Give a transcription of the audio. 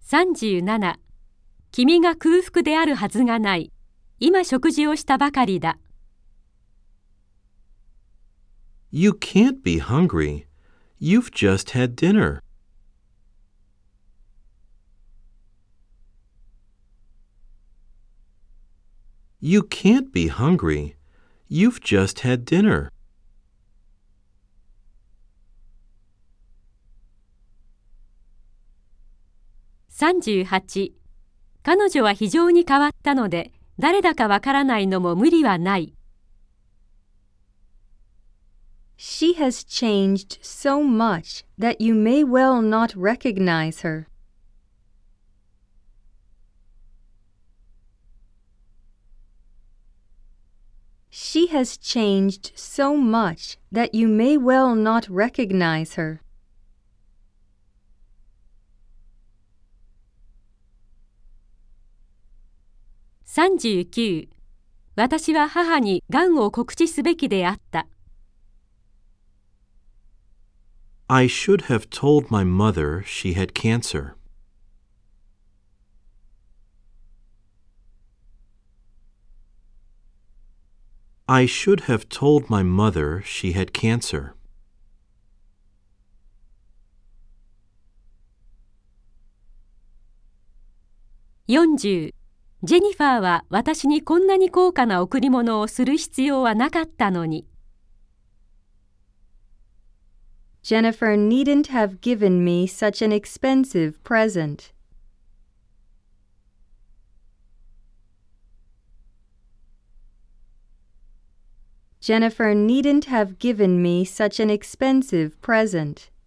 37、君が空腹であるはずがない。今食事をしたばかりだ。 You can't be hungry. You've just had dinner. You can't be hungry. You've just had dinner. 38、彼女は非常に変わったので、誰だかわからないのも無理はない。 She has changed so much that you may well not recognize her. She has changed so much that you may well not recognize her. 39、私は母にがんを告知すべきであった。 I should have told my mother she had cancer. I should have told my mother she had cancer. 40、ジェニファーは私にこんなに高価な贈り物をする必要はなかったのに。 Jennifer needn't have given me such an expensive present. Jennifer needn't have given me such an expensive present.